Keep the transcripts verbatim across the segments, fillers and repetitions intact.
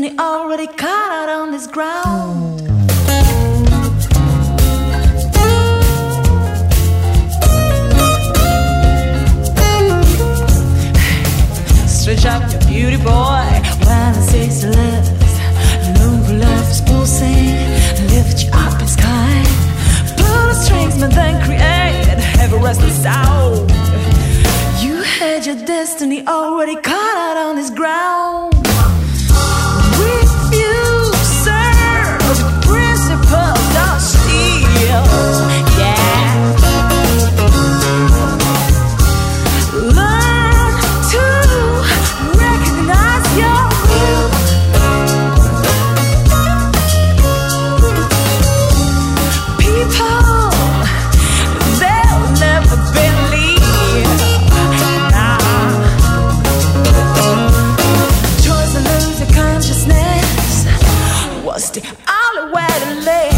destiny already cut out on this ground. Stretch out your beauty, boy, when it says to last. Long for love is pulsing, lift you up in sky. Pull the strings, but then create have a restless sound. You had your destiny already cut out on this ground. Refuse, serve the principles of steel. Yeah. Learn to recognize your will. People, they'll never believe. Nah. Choice to lose your consciousness was the only way to live.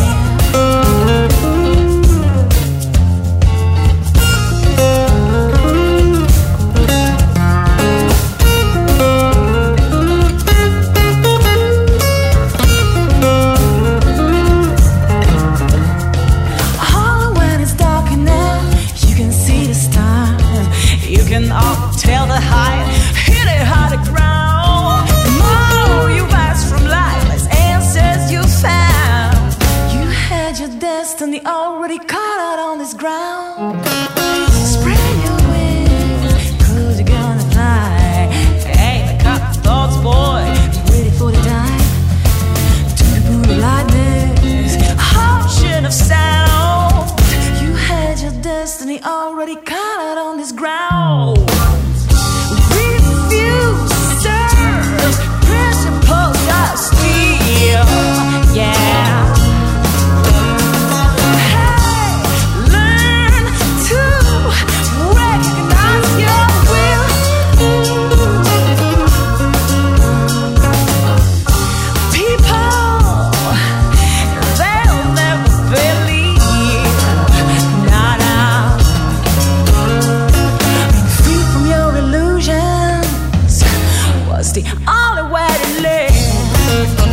Tell the high, hit it hard to ground. The more you ask from life, less answers you found. You had your destiny already cut out on this ground. Spread your wings, cause you're gonna fly. Hey, cut the thoughts, boy, ready for the dive. To the blue lightness, ocean of sound. You had your destiny already cut out on this ground. Yeah. Hey, learn to recognize your will. People, they'll never believe. Nah, nah. Being free from your illusions was the only way to live.